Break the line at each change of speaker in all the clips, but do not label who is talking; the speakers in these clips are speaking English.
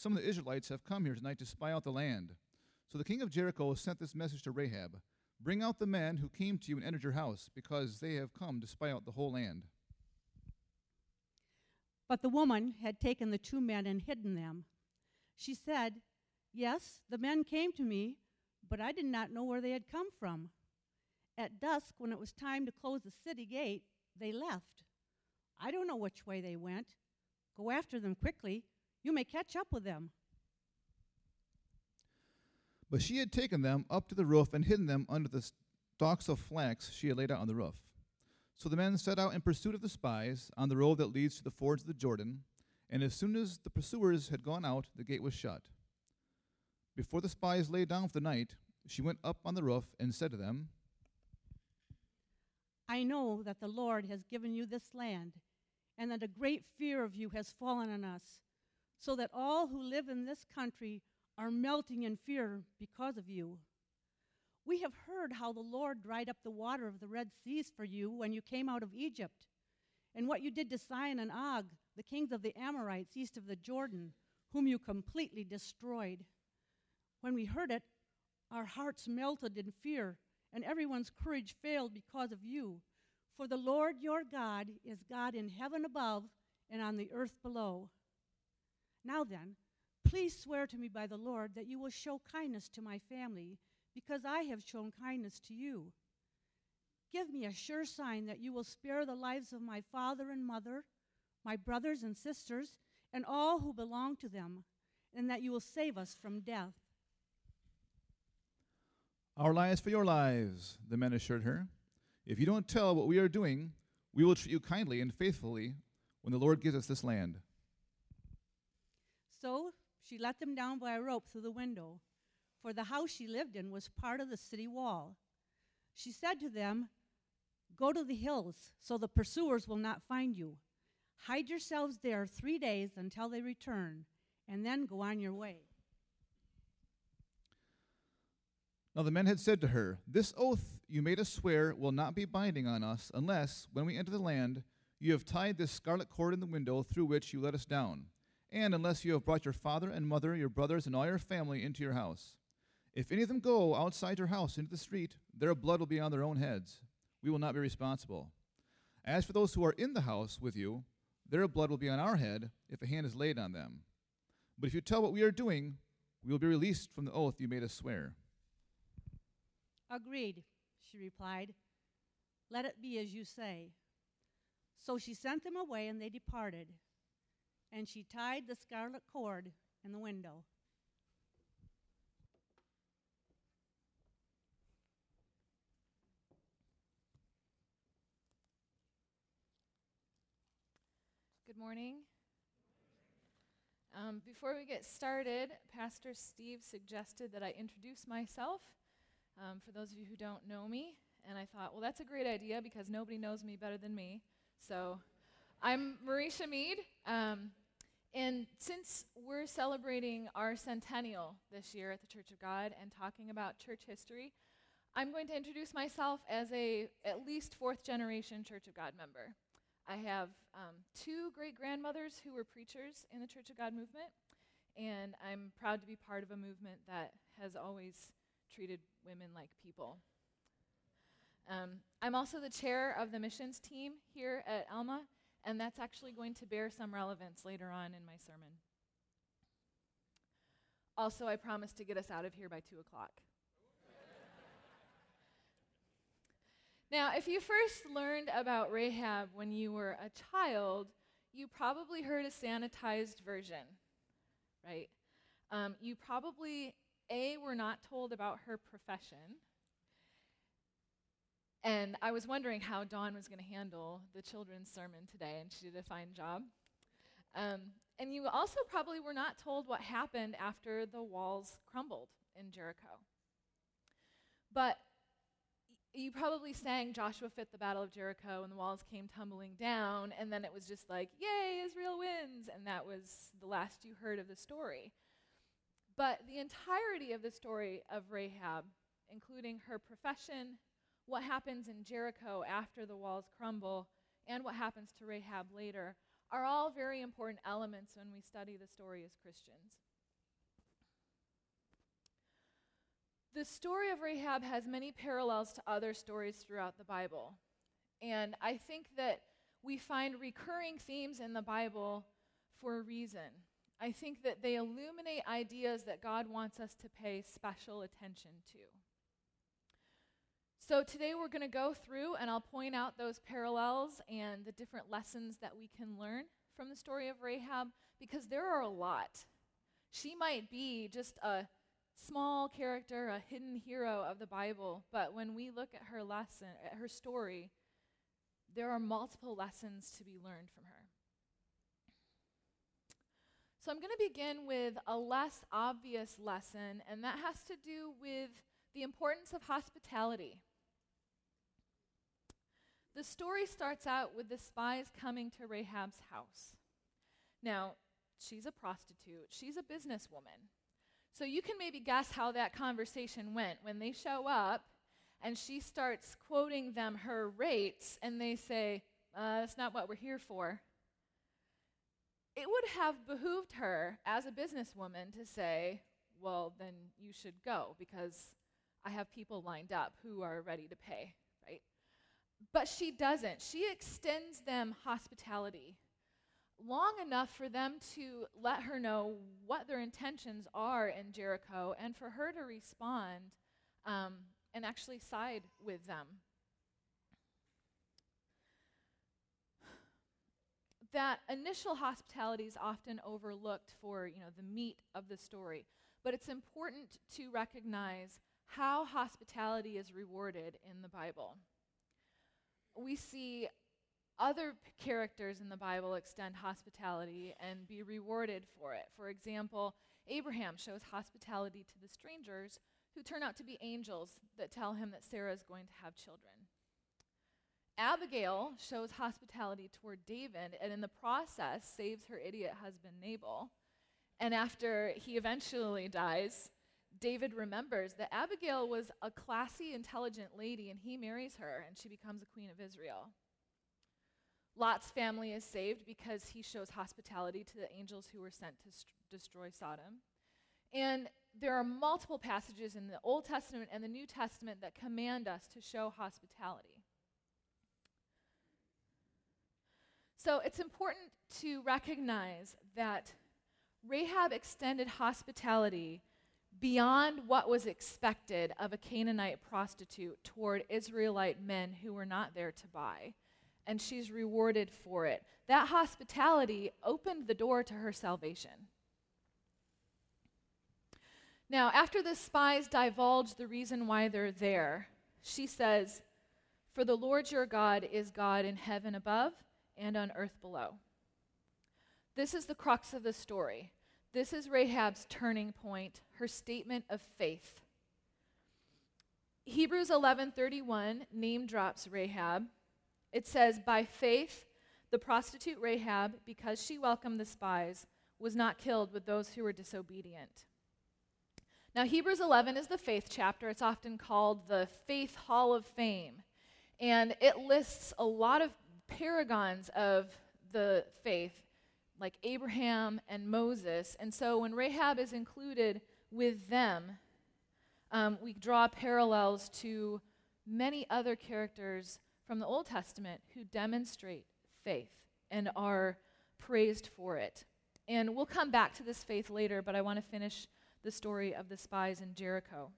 some of the Israelites have come here tonight to spy out the land. So the king of Jericho sent this message to Rahab. Bring out the men who came to you and entered your house, because they have come to spy out the whole land.
But the woman had taken the 2 men and hidden them. She said, "Yes, the men came to me, but I did not know where they had come from. At dusk, when it was time to close the city gate, they left. I don't know which way they went. Go after them quickly. You may catch up with them."
But she had taken them up to the roof and hidden them under the stalks of flax she had laid out on the roof. So the men set out in pursuit of the spies on the road that leads to the fords of the Jordan, and as soon as the pursuers had gone out, the gate was shut. Before the spies lay down for the night, she went up on the roof and said to them,
"I know that the Lord has given you this land, and that a great fear of you has fallen on us, so that all who live in this country are melting in fear because of you. We have heard how the Lord dried up the water of the Red Seas for you when you came out of Egypt, and what you did to Sihon and Og, the kings of the Amorites east of the Jordan, whom you completely destroyed. When we heard it, our hearts melted in fear, and everyone's courage failed because of you. For the Lord your God is God in heaven above and on the earth below. Now then, please swear to me by the Lord that you will show kindness to my family, because I have shown kindness to you. Give me a sure sign that you will spare the lives of my father and mother, my brothers and sisters, and all who belong to them, and that you will save us from death."
"Our lives for your lives," the men assured her. "If you don't tell what we are doing, we will treat you kindly and faithfully when the Lord gives us this land."
So she let them down by a rope through the window, for the house she lived in was part of the city wall. She said to them, "Go to the hills, so the pursuers will not find you. Hide yourselves there 3 days until they return, and then go on your way."
Now the men had said to her, "This oath you made us swear will not be binding on us unless, when we enter the land, you have tied this scarlet cord in the window through which you let us down, and unless you have brought your father and mother, your brothers, and all your family into your house. If any of them go outside your house into the street, their blood will be on their own heads. We will not be responsible. As for those who are in the house with you, their blood will be on our head if a hand is laid on them. But if you tell what we are doing, we will be released from the oath you made us swear."
"Agreed," she replied. "Let it be as you say." So she sent them away, and they departed. And she tied the scarlet cord in the window.
Good morning. Before we get started, Pastor Steve suggested that I introduce myself for those of you who don't know me. And I thought, well, that's a great idea because nobody knows me better than me. So I'm Marisha Mead. And since we're celebrating our centennial this year at the Church of God and talking about church history, I'm going to introduce myself as a at least 4th generation Church of God member. I have 2 great-grandmothers who were preachers in the Church of God movement, and I'm proud to be part of a movement that has always treated women like people. I'm also the chair of the missions team here at Alma, and that's actually going to bear some relevance later on in my sermon. Also, I promised to get us out of here by 2 o'clock. Now, if you first learned about Rahab when you were a child, you probably heard a sanitized version, right? You probably, were not told about her profession. And I was wondering how Dawn was going to handle the children's sermon today, and she did a fine job. And you also probably were not told what happened after the walls crumbled in Jericho. But you probably sang Joshua fit the battle of Jericho and the walls came tumbling down, and then it was just like, yay, Israel wins, and that was the last you heard of the story. But the entirety of the story of Rahab, including her profession, what happens in Jericho after the walls crumble, and what happens to Rahab later, are all very important elements when we study the story as Christians. The story of Rahab has many parallels to other stories throughout the Bible. And I think that we find recurring themes in the Bible for a reason. I think that they illuminate ideas that God wants us to pay special attention to. So today we're going to go through and I'll point out those parallels and the different lessons that we can learn from the story of Rahab, because there are a lot. She might be just a small character, a hidden hero of the Bible, but when we look at her lesson, at her story, there are multiple lessons to be learned from her. So I'm going to begin with a less obvious lesson, and that has to do with the importance of hospitality. The story starts out with the spies coming to Rahab's house. Now, she's a prostitute. She's a businesswoman. So you can maybe guess how that conversation went. When they show up and she starts quoting them her rates and they say, that's not what we're here for. It would have behooved her as a businesswoman to say, well, then you should go because I have people lined up who are ready to pay, right? But she doesn't. She extends them hospitality long enough for them to let her know what their intentions are in Jericho and for her to respond and actually side with them. That initial hospitality is often overlooked for, the meat of the story, but it's important to recognize how hospitality is rewarded in the Bible. We see other characters in the Bible extend hospitality and be rewarded for it. For example, Abraham shows hospitality to the strangers who turn out to be angels that tell him that Sarah is going to have children. Abigail shows hospitality toward David and in the process saves her idiot husband Nabal. And after he eventually dies, David remembers that Abigail was a classy, intelligent lady and he marries her and she becomes a queen of Israel. Lot's family is saved because he shows hospitality to the angels who were sent to destroy Sodom. And there are multiple passages in the Old Testament and the New Testament that command us to show hospitality. So it's important to recognize that Rahab extended hospitality beyond what was expected of a Canaanite prostitute toward Israelite men who were not there to buy. And she's rewarded for it. That hospitality opened the door to her salvation. Now, after the spies divulge the reason why they're there, she says, "For the Lord your God is God in heaven above and on earth below." This is the crux of the story. This is Rahab's turning point, her statement of faith. Hebrews 11:31 name drops Rahab. It says, "By faith, the prostitute Rahab, because she welcomed the spies, was not killed with those who were disobedient." Now, Hebrews 11 is the faith chapter. It's often called the Faith Hall of Fame. And it lists a lot of paragons of the faith, like Abraham and Moses. And so when Rahab is included with them, we draw parallels to many other characters from the Old Testament who demonstrate faith and are praised for it. And we'll come back to this faith later, but I want to finish the story of the spies in Jericho.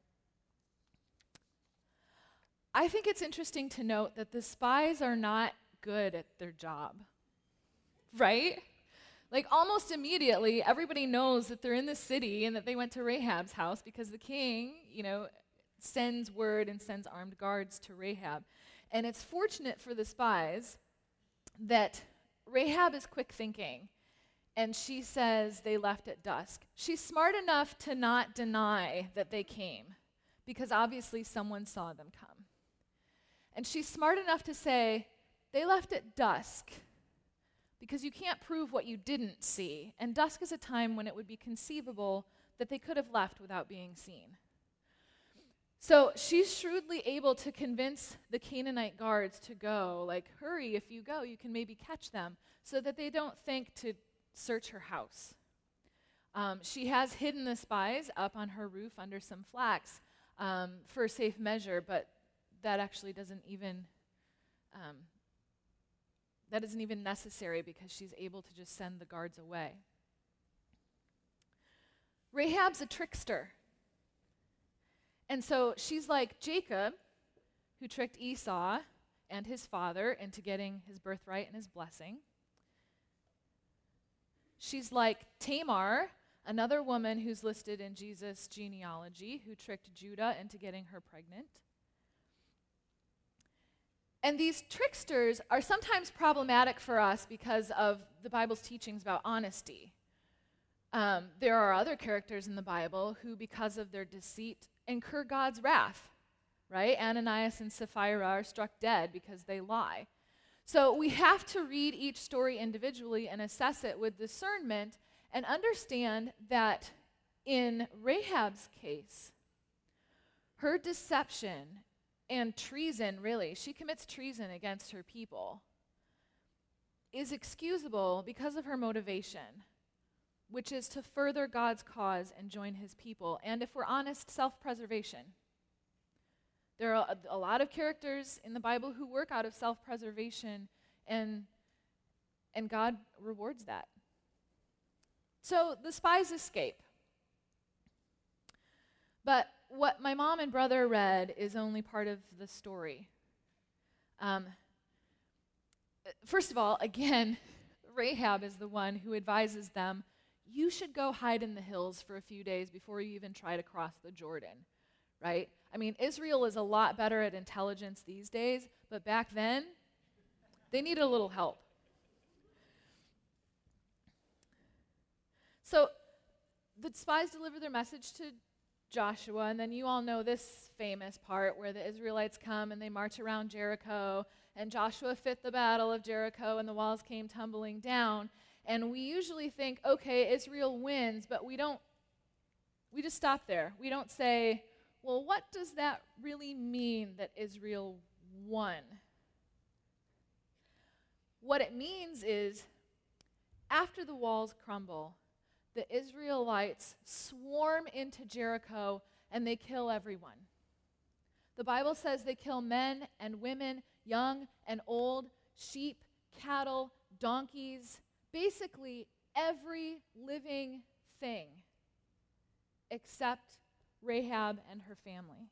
I think it's interesting to note that the spies are not good at their job, right? Like almost immediately, everybody knows that they're in the city and that they went to Rahab's house because the king, sends word and sends armed guards to Rahab. And it's fortunate for the spies that Rahab is quick thinking, and she says they left at dusk. She's smart enough to not deny that they came, because obviously someone saw them come. And she's smart enough to say, they left at dusk, because you can't prove what you didn't see, and dusk is a time when it would be conceivable that they could have left without being seen. So she's shrewdly able to convince the Canaanite guards to go, like, hurry, if you go, you can maybe catch them, so that they don't think to search her house. She has hidden the spies up on her roof under some flax. for safe measure, but that actually doesn't even that isn't even necessary because she's able to just send the guards away. Rahab's a trickster. And so she's like Jacob, who tricked Esau and his father into getting his birthright and his blessing. She's like Tamar, another woman who's listed in Jesus' genealogy, who tricked Judah into getting her pregnant. And these tricksters are sometimes problematic for us because of the Bible's teachings about honesty. There are other characters in the Bible who, because of their deceit, incur God's wrath, right? Ananias and Sapphira are struck dead because they lie. So we have to read each story individually and assess it with discernment and understand that in Rahab's case, her deception and treason, really, she commits treason against her people, is excusable because of her motivation, which is to further God's cause and join his people. And if we're honest, self-preservation. There are a lot of characters in the Bible who work out of self-preservation, and God rewards that. So the spies escape. But what my mom and brother read is only part of the story. First of all, again, Rahab is the one who advises them, you should go hide in the hills for a few days before you even try to cross the Jordan, right? I mean, Israel is a lot better at intelligence these days, but back then, they needed a little help. So the spies deliver their message to Joshua, and then you all know this famous part where the Israelites come and they march around Jericho, and Joshua fit the battle of Jericho, and the walls came tumbling down. And we usually think, okay, Israel wins, but we just stop there. We don't say, well, what does that really mean that Israel won? What it means is, after the walls crumble, the Israelites swarm into Jericho and they kill everyone. The Bible says they kill men and women, young and old, sheep, cattle, donkeys, basically every living thing except Rahab and her family.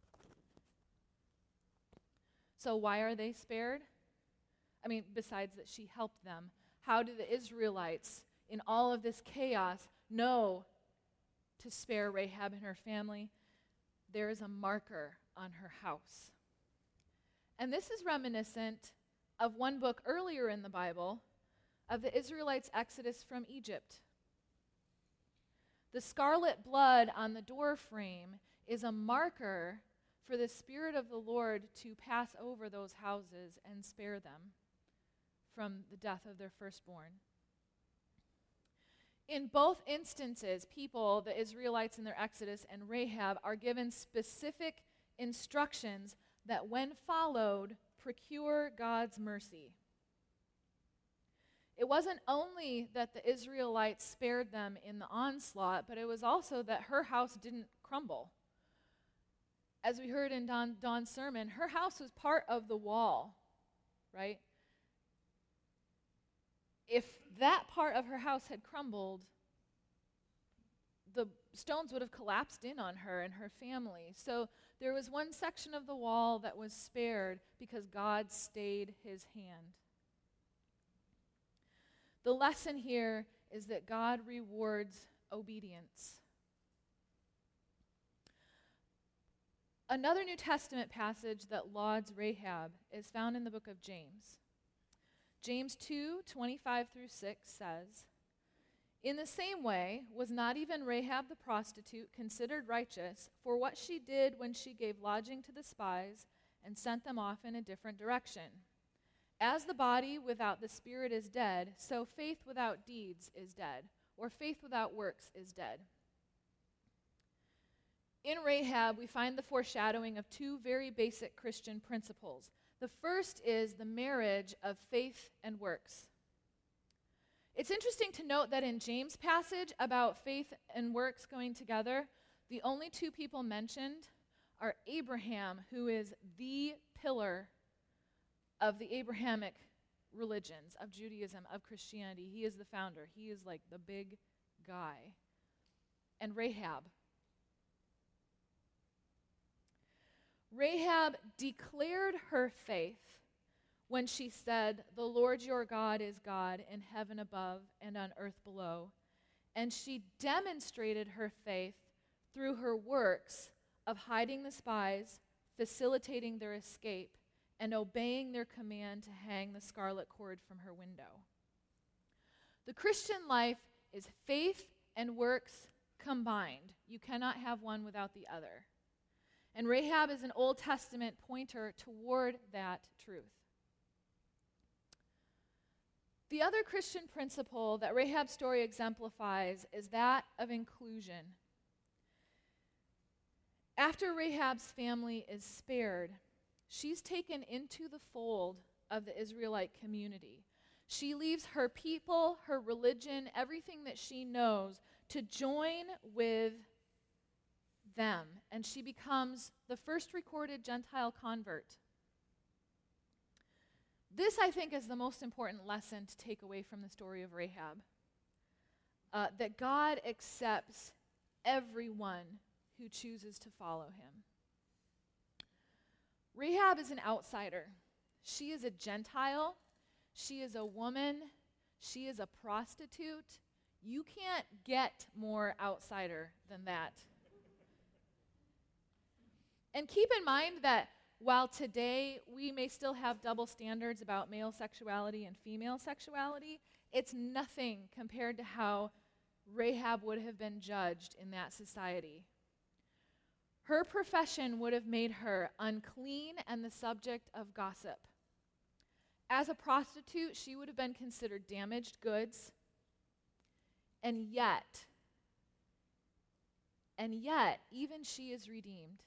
So why are they spared? I mean, besides that she helped them, how do the Israelites, in all of this chaos, know to spare Rahab and her family? There is a marker on her house. And this is reminiscent of one book earlier in the Bible, of the Israelites' exodus from Egypt. The scarlet blood on the door frame is a marker for the Spirit of the Lord to pass over those houses and spare them from the death of their firstborn. In both instances, people, the Israelites in their exodus and Rahab, are given specific instructions that, when followed, procure God's mercy. It wasn't only that the Israelites spared them in the onslaught, but it was also that her house didn't crumble. As we heard in Dawn's sermon, her house was part of the wall, right? If that part of her house had crumbled, the stones would have collapsed in on her and her family. So there was one section of the wall that was spared because God stayed his hand. The lesson here is that God rewards obedience. Another New Testament passage that lauds Rahab is found in the book of James. James 2:25-6 says, "In the same way, was not even Rahab the prostitute considered righteous for what she did when she gave lodging to the spies and sent them off in a different direction? As the body without the spirit is dead, so faith without deeds is dead, or faith without works is dead." In Rahab, we find the foreshadowing of two very basic Christian principles. The first is the marriage of faith and works. It's interesting to note that in James' passage about faith and works going together, the only two people mentioned are Abraham, who is the pillar of the Abrahamic religions, of Judaism, of Christianity. He is the founder. He is like the big guy. And Rahab. Rahab declared her faith when she said, "The Lord your God is God in heaven above and on earth below." And she demonstrated her faith through her works of hiding the spies, facilitating their escape, and obeying their command to hang the scarlet cord from her window. The Christian life is faith and works combined. You cannot have one without the other. And Rahab is an Old Testament pointer toward that truth. The other Christian principle that Rahab's story exemplifies is that of inclusion. After Rahab's family is spared, she's taken into the fold of the Israelite community. She leaves her people, her religion, everything that she knows to join with them, and she becomes the first recorded Gentile convert. This, I think, is the most important lesson to take away from the story of Rahab. That God accepts everyone who chooses to follow him. Rahab is an outsider. She is a Gentile. She is a woman. She is a prostitute. You can't get more outsider than that. And keep in mind that while today we may still have double standards about male sexuality and female sexuality, it's nothing compared to how Rahab would have been judged in that society. Her profession would have made her unclean and the subject of gossip. As a prostitute, she would have been considered damaged goods. And yet, even she is redeemed.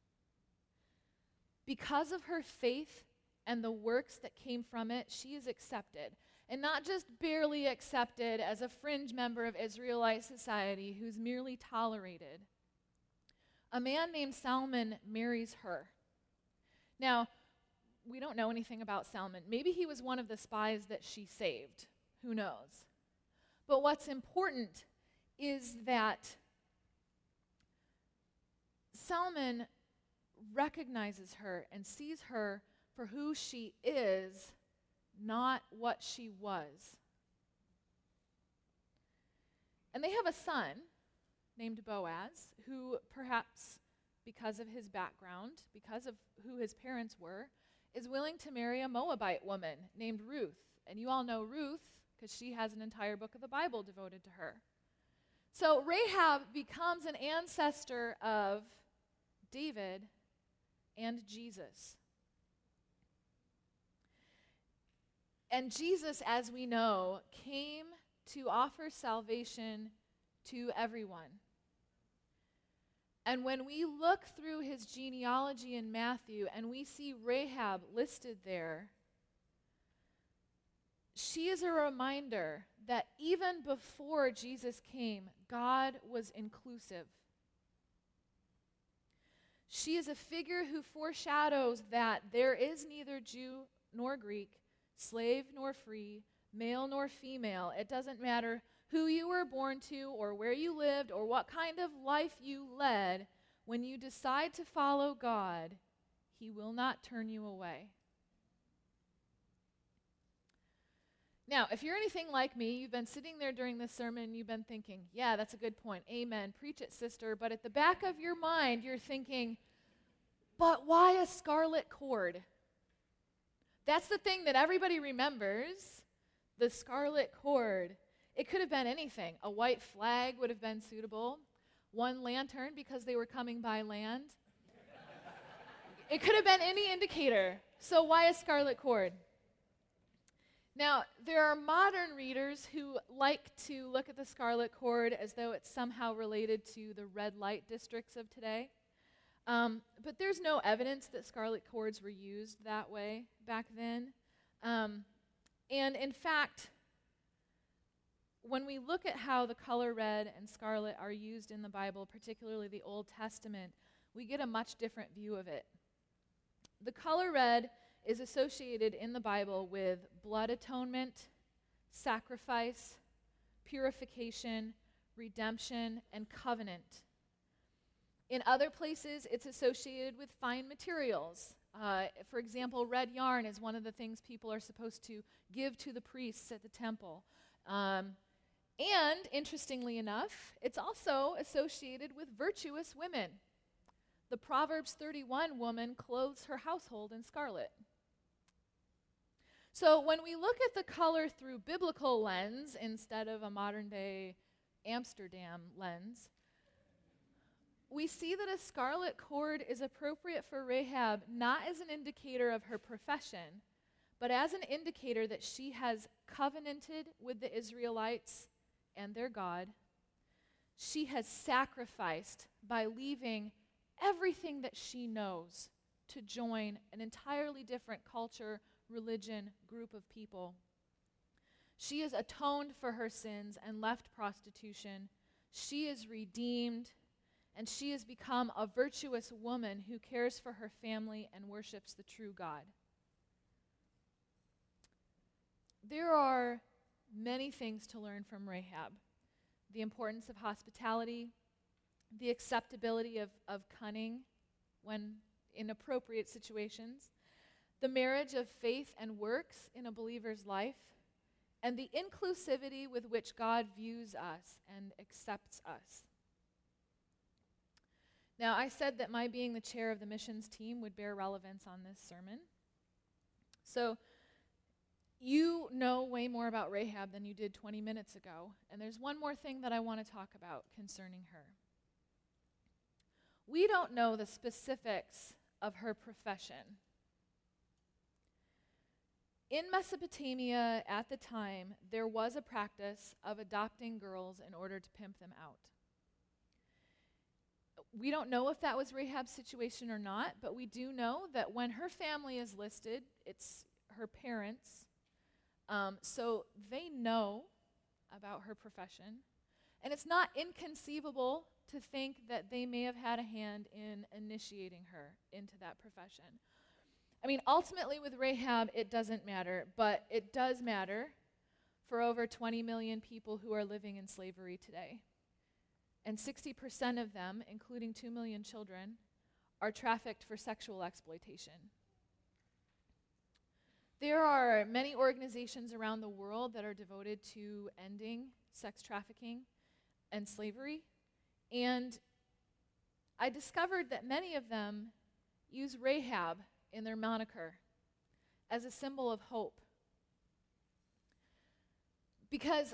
Because of her faith and the works that came from it, she is accepted. And not just barely accepted as a fringe member of Israelite society who's merely tolerated. A man named Salmon marries her. Now, we don't know anything about Salmon. Maybe he was one of the spies that she saved. Who knows? But what's important is that Salmon recognizes her and sees her for who she is, not what she was. And they have a son named Boaz, who perhaps because of his background, because of who his parents were, is willing to marry a Moabite woman named Ruth. And you all know Ruth because she has an entire book of the Bible devoted to her. So Rahab becomes an ancestor of David and Jesus. And Jesus, as we know, came to offer salvation to everyone. And when we look through his genealogy in Matthew and we see Rahab listed there, she is a reminder that even before Jesus came, God was inclusive. She is a figure who foreshadows that there is neither Jew nor Greek, slave nor free, male nor female. It doesn't matter who you were born to or where you lived or what kind of life you led. When you decide to follow God, he will not turn you away. Now, if you're anything like me, you've been sitting there during this sermon and you've been thinking, yeah, that's a good point. Amen. Preach it, sister. But at the back of your mind, you're thinking, but why a scarlet cord? That's the thing that everybody remembers, the scarlet cord. It could have been anything. A white flag would have been suitable. One lantern because they were coming by land. It could have been any indicator. So why a scarlet cord? Now, there are modern readers who like to look at the scarlet cord as though it's somehow related to the red light districts of today. But there's no evidence that scarlet cords were used that way back then. And in fact, when we look at how the color red and scarlet are used in the Bible, particularly the Old Testament, we get a much different view of it. The color red is associated in the Bible with blood atonement, sacrifice, purification, redemption, and covenant. In other places, it's associated with fine materials. For example, red yarn is one of the things people are supposed to give to the priests at the temple. And interestingly enough, it's also associated with virtuous women. The Proverbs 31 woman clothes her household in scarlet. So when we look at the color through biblical lens instead of a modern-day Amsterdam lens, we see that a scarlet cord is appropriate for Rahab not as an indicator of her profession, but as an indicator that she has covenanted with the Israelites and their God. She has sacrificed by leaving everything that she knows to join an entirely different culture, religion, group of people. She has atoned for her sins and left prostitution. She is redeemed, and she has become a virtuous woman who cares for her family and worships the true God. There are many things to learn from Rahab. The importance of hospitality, the acceptability of cunning when in appropriate situations, the marriage of faith and works in a believer's life, and the inclusivity with which God views us and accepts us. Now, I said that my being the chair of the missions team would bear relevance on this sermon. So, you know way more about Rahab than you did 20 minutes ago, and there's one more thing that I want to talk about concerning her. We don't know the specifics of her profession. In Mesopotamia at the time, there was a practice of adopting girls in order to pimp them out. We don't know if that was Rahab's situation or not, but we do know that when her family is listed, it's her parents, so they know about her profession. And it's not inconceivable to think that they may have had a hand in initiating her into that profession. I mean, ultimately with Rahab, it doesn't matter, but it does matter for over 20 million people who are living in slavery today. And 60% of them, including 2 million children, are trafficked for sexual exploitation. There are many organizations around the world that are devoted to ending sex trafficking and slavery, and I discovered that many of them use Rahab in their moniker as a symbol of hope. Because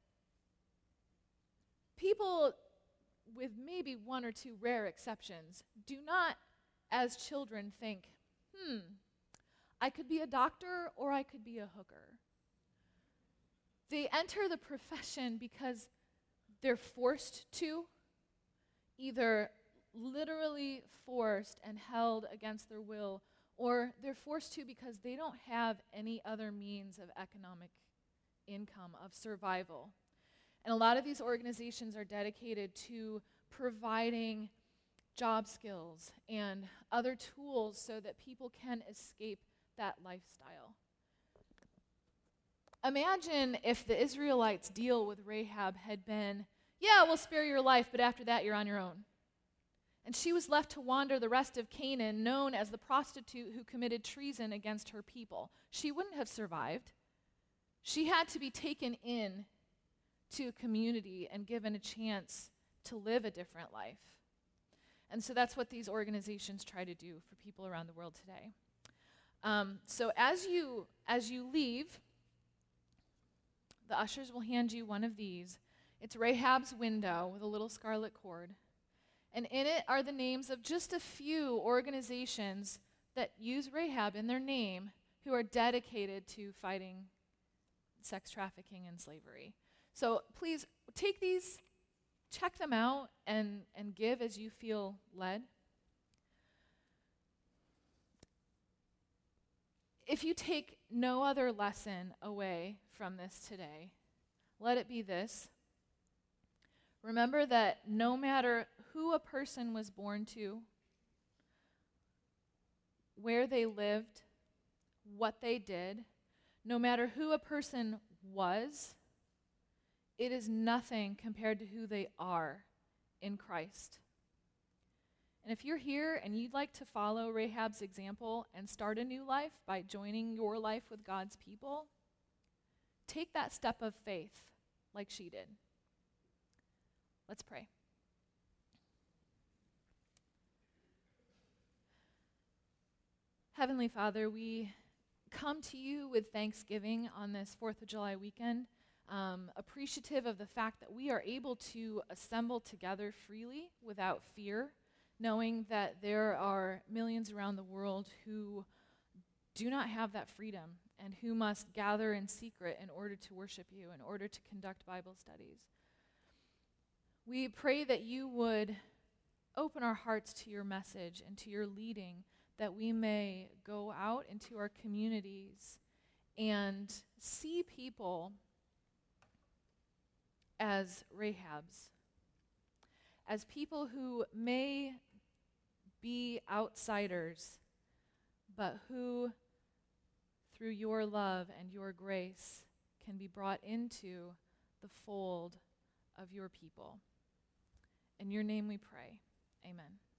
people, with maybe one or two rare exceptions, do not, as children, think, I could be a doctor or I could be a hooker. They enter the profession because they're forced to, either literally forced and held against their will, or they're forced to because they don't have any other means of economic income, of survival. And a lot of these organizations are dedicated to providing job skills and other tools so that people can escape that lifestyle. Imagine if the Israelites' deal with Rahab had been, yeah, we'll spare your life, but after that you're on your own. And she was left to wander the rest of Canaan, known as the prostitute who committed treason against her people. She wouldn't have survived. She had to be taken in to a community and given a chance to live a different life. And so that's what these organizations try to do for people around the world today. So as you leave, the ushers will hand you one of these. It's Rahab's window with a little scarlet cord. And in it are the names of just a few organizations that use Rahab in their name who are dedicated to fighting sex trafficking and slavery. So please take these, check them out, and give as you feel led. If you take no other lesson away from this today, let it be this. Remember that no matter who a person was born to, where they lived, what they did, no matter who a person was, it is nothing compared to who they are in Christ. And if you're here and you'd like to follow Rahab's example and start a new life by joining your life with God's people, take that step of faith like she did. Let's pray. Heavenly Father, we come to you with thanksgiving on this 4th of July weekend, appreciative of the fact that we are able to assemble together freely without fear, knowing that there are millions around the world who do not have that freedom and who must gather in secret in order to worship you, in order to conduct Bible studies. We pray that you would open our hearts to your message and to your leading, that we may go out into our communities and see people as Rahabs, as people who may be outsiders, but who, through your love and your grace, can be brought into the fold of your people. In your name we pray. Amen.